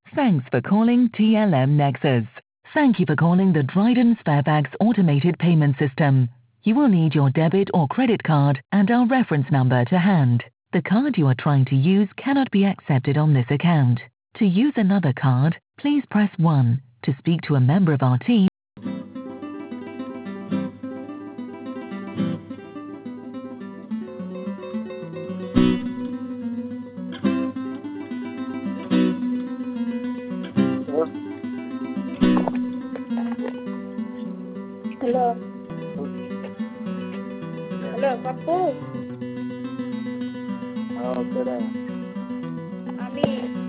Thanks for calling TLM Nexus. Thank you for calling the Dryden Sparebags automated payment system. You will need your debit or credit card and our reference number to hand. The card you are trying to use cannot be accepted on this account. To use another card, please press 1. To speak to a member of our team, hello hello Pappu আমি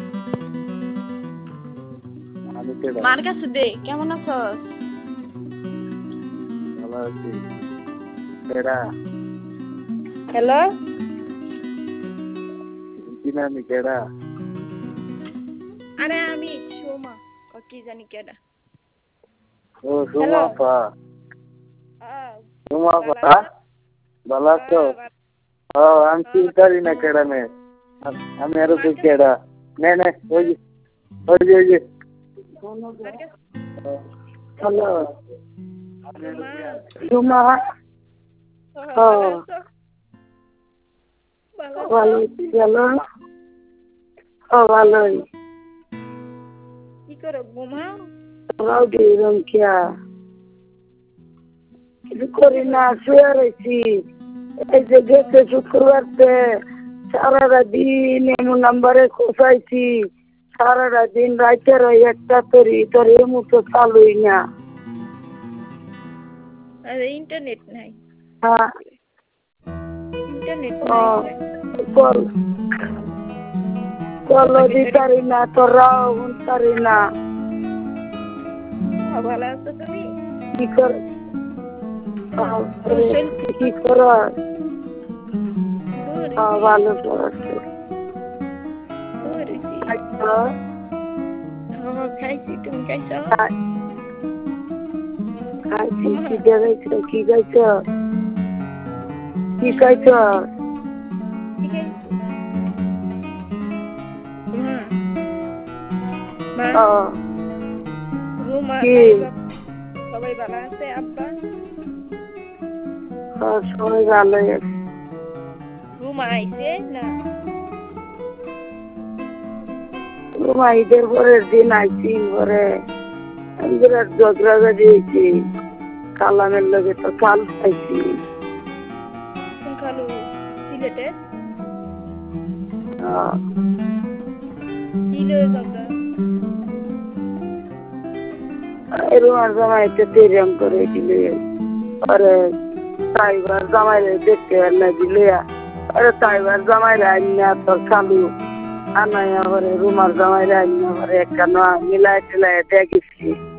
মার কাছে দে কেমন আছস hello আরে আমি সোমা কি জানি কেডা সোমা ভালো আছো? আমি চিন্তারি না কেডা নে আমি আরো তুই কেডা নে নে ওই যে হ্যালো সোমা ভালো ভালোই কি করো ঘুমাও রাউডি রংকিয়া কিছু করি না শুয়ে রয়েছি এই যে গেছে শুক্রবারতে সারাটা দিন এমন নাম্বারে খোঁচাইছি সারাটা দিন রাইতের ওই একটা তরি তোর এই মুহূর্তে চালুই না আরে ইন্টারনেট নাই হ্যাঁ ইন্টারনেট কল দিতারি না তোরাও শুনতারি না ভালো আছো তুমি কি কর কি কর ভালো পড়াচ্ছে খাইছি তুমি খাইছো খাইছি কি দেখাইছ কি খাইছ কি খাইছ সবাই ভালো আছে আব্বা সবাই ভালো আছে রুমা আইছে না রুমা ঈদের পরের দিন আইছি পরে বিরাট ঝগড়াঝাড়ি হয়েছি কালামের লগে তো কাল পাইছি খালু সিলেটে রুমার জামাইতে তেরাম করে দিলে আরে তাইবার জামাইরে দেখতে না দিলে আরে তাইবার জামাইরে আইনা তোর খালু আনাইয়া পরে রুমার জামাইরে আইনা পরে একটা মিলাই টিলাই দেখেছি